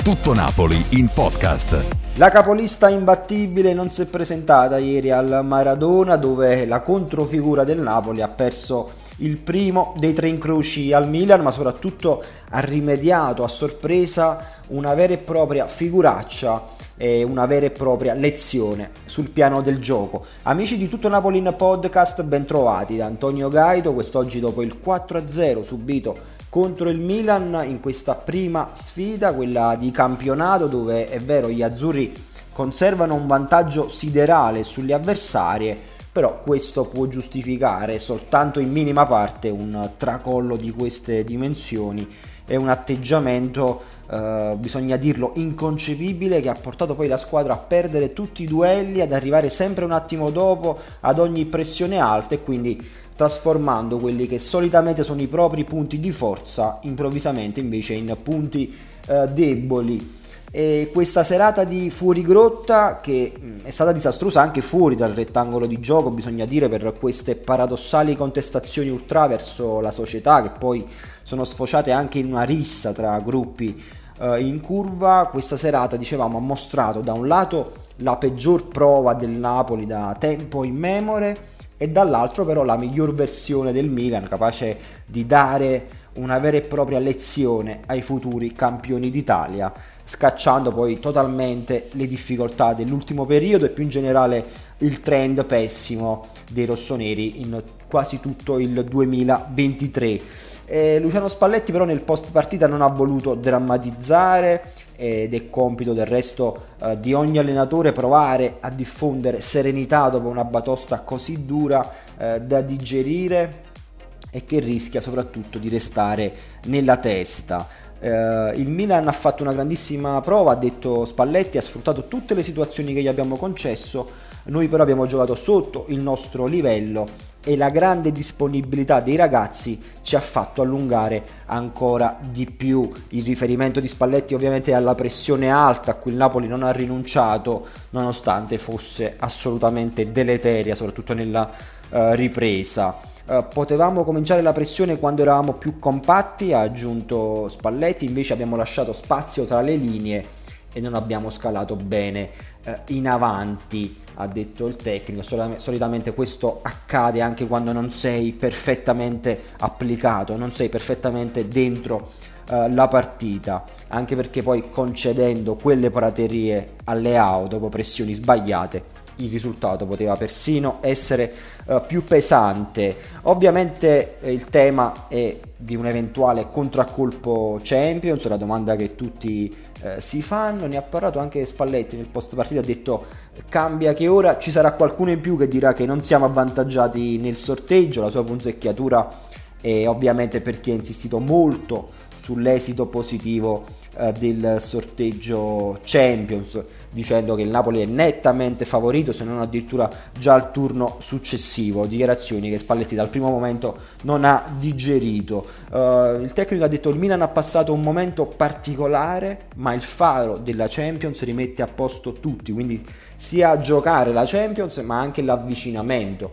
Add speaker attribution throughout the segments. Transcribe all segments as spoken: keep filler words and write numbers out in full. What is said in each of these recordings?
Speaker 1: Tutto Napoli in podcast.
Speaker 2: La capolista imbattibile non si è presentata ieri al Maradona, dove la controfigura del Napoli ha perso il primo dei tre incroci al Milan, ma soprattutto ha rimediato a sorpresa una vera e propria figuraccia e una vera e propria lezione sul piano del gioco. Amici di Tutto Napoli in podcast, ben trovati da Antonio Gaito, quest'oggi dopo il quattro a zero subito contro il Milan in questa prima sfida, quella di campionato, dove è vero gli azzurri conservano un vantaggio siderale sulle avversarie, però questo può giustificare soltanto in minima parte un tracollo di queste dimensioni e un atteggiamento, eh, bisogna dirlo, inconcepibile, che ha portato poi la squadra a perdere tutti i duelli, ad arrivare sempre un attimo dopo ad ogni pressione alta e quindi trasformando quelli che solitamente sono i propri punti di forza improvvisamente invece in punti eh, deboli. E questa serata di fuorigrotta, che è stata disastrosa anche fuori dal rettangolo di gioco, bisogna dire, per queste paradossali contestazioni ultra verso la società, che poi sono sfociate anche in una rissa tra gruppi eh, in curva. Questa serata, dicevamo, ha mostrato da un lato la peggior prova del Napoli da tempo immemore e dall'altro però la miglior versione del Milan, capace di dare una vera e propria lezione ai futuri campioni d'Italia, scacciando poi totalmente le difficoltà dell'ultimo periodo e più in generale il trend pessimo dei rossoneri in quasi tutto il duemilaventitré. E Luciano Spalletti però nel post partita non ha voluto drammatizzare, ed è compito del resto eh, di ogni allenatore provare a diffondere serenità dopo una batosta così dura eh, da digerire e che rischia soprattutto di restare nella testa. Uh, il Milan ha fatto una grandissima prova, ha detto Spalletti, ha sfruttato tutte le situazioni che gli abbiamo concesso, noi però abbiamo giocato sotto il nostro livello e la grande disponibilità dei ragazzi ci ha fatto allungare ancora di più. Il riferimento di Spalletti ovviamente è alla pressione alta a cui il Napoli non ha rinunciato nonostante fosse assolutamente deleteria, soprattutto nella uh, ripresa. Uh, potevamo cominciare la pressione quando eravamo più compatti, ha aggiunto Spalletti, invece abbiamo lasciato spazio tra le linee e non abbiamo scalato bene uh, in avanti, ha detto il tecnico. Sol- solitamente questo accade anche quando non sei perfettamente applicato, non sei perfettamente dentro uh, la partita, anche perché poi concedendo quelle praterie alle A O dopo pressioni sbagliate il risultato poteva persino essere uh, più pesante. Ovviamente eh, il tema è di un eventuale contraccolpo Champions, la domanda che tutti eh, si fanno. Ne ha parlato anche Spalletti nel post partita, ha detto cambia che ora ci sarà qualcuno in più che dirà che non siamo avvantaggiati nel sorteggio. La sua punzecchiatura è ovviamente perché ha insistito molto sull'esito positivo eh, del sorteggio Champions, dicendo che il Napoli è nettamente favorito, se non addirittura già al turno successivo. Dichiarazioni che Spalletti dal primo momento non ha digerito. Uh, il tecnico ha detto il Milan ha passato un momento particolare, ma il faro della Champions rimette a posto tutti, quindi sia giocare la Champions ma anche l'avvicinamento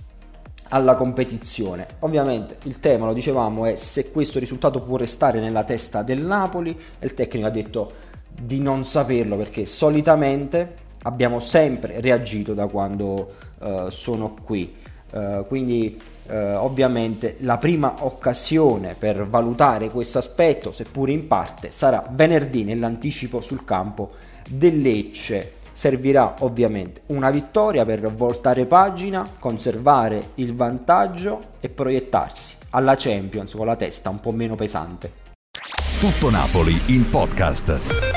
Speaker 2: alla competizione. Ovviamente il tema, lo dicevamo, è se questo risultato può restare nella testa del Napoli, e il tecnico ha detto di non saperlo, perché solitamente abbiamo sempre reagito da quando uh, sono qui, uh, quindi uh, ovviamente la prima occasione per valutare questo aspetto, seppur in parte, sarà venerdì nell'anticipo sul campo del Lecce. Servirà ovviamente una vittoria per voltare pagina, conservare il vantaggio e proiettarsi alla Champions con la testa un po' meno pesante.
Speaker 1: Tutto Napoli in podcast.